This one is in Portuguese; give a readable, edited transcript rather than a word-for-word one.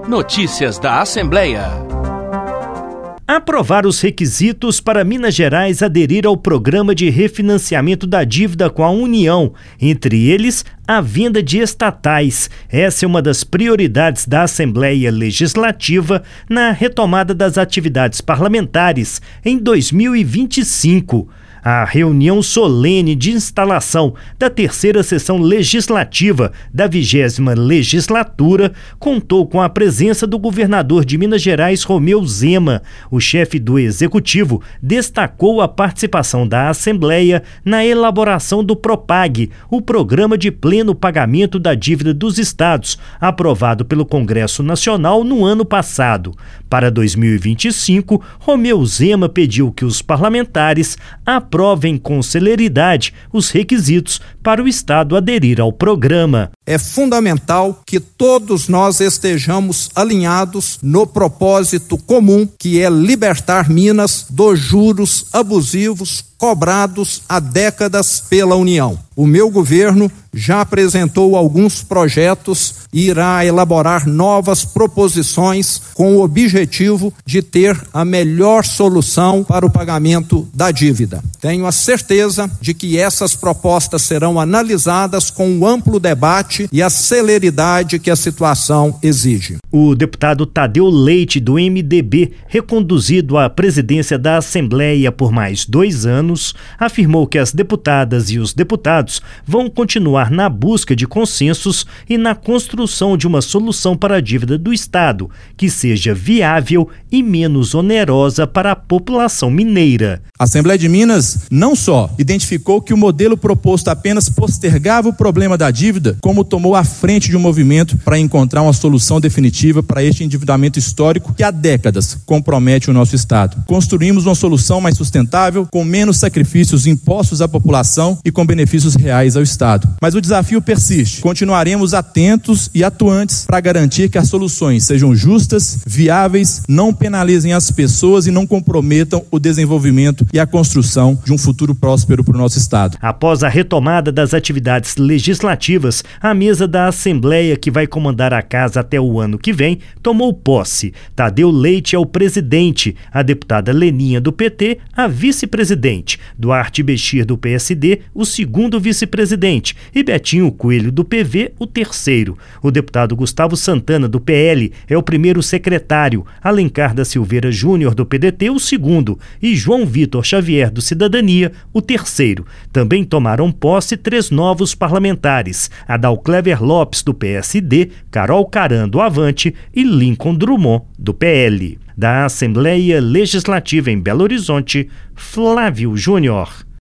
Notícias da Assembleia. Aprovar os requisitos para Minas Gerais aderir ao programa de refinanciamento da dívida com a União, entre eles a venda de estatais. Essa é uma das prioridades da Assembleia Legislativa na retomada das atividades parlamentares em 2025. A reunião solene de instalação da terceira sessão legislativa da 20ª legislatura contou com a presença do governador de Minas Gerais, Romeu Zema. O chefe do Executivo destacou a participação da Assembleia na elaboração do PROPAG, o Programa de Pleno Pagamento da Dívida dos Estados, aprovado pelo Congresso Nacional no ano passado. Para 2025, Romeu Zema pediu que os parlamentares aprovem com celeridade os requisitos para o Estado aderir ao programa. É fundamental que todos nós estejamos alinhados no propósito comum, que é libertar Minas dos juros abusivos cobrados há décadas pela União. O meu governo já apresentou alguns projetos e irá elaborar novas proposições com o objetivo de ter a melhor solução para o pagamento da dívida. Tenho a certeza de que essas propostas serão analisadas com um amplo debate e a celeridade que a situação exige. O deputado Tadeu Leite, do MDB, reconduzido à presidência da Assembleia por mais 2 anos, afirmou que as deputadas e os deputados vão continuar na busca de consensos e na construção de uma solução para a dívida do Estado, que seja viável e menos onerosa para a população mineira. A Assembleia de Minas não só identificou que o modelo proposto apenas postergava o problema da dívida, como tomou à frente de um movimento para encontrar uma solução definitiva para este endividamento histórico que há décadas compromete o nosso Estado. Construímos uma solução mais sustentável, com menos sacrifícios impostos à população e com benefícios reais ao Estado. Mas o desafio persiste. Continuaremos atentos e atuantes para garantir que as soluções sejam justas, viáveis, não penalizem as pessoas e não comprometam o desenvolvimento e a construção de um futuro próspero para o nosso Estado. Após a retomada das atividades legislativas, a mesa da Assembleia, que vai comandar a casa até o ano que vem, tomou posse. Tadeu Leite é o presidente, a deputada Leninha, do PT, a vice-presidente, Duarte Bechir, do PSD, o segundo vice-presidente, e Betinho Coelho, do PV, o terceiro. O deputado Gustavo Santana, do PL, é o primeiro secretário, Alencar da Silveira Júnior, do PDT, o segundo, e João Vitor Xavier, do Cidadania, o terceiro. Também tomaram posse 3 novos parlamentares, Adalclever Lopes, do PSD, Carol Caran, do Avante e Lincoln Drummond, do PL. Da Assembleia Legislativa em Belo Horizonte, Flávio Júnior.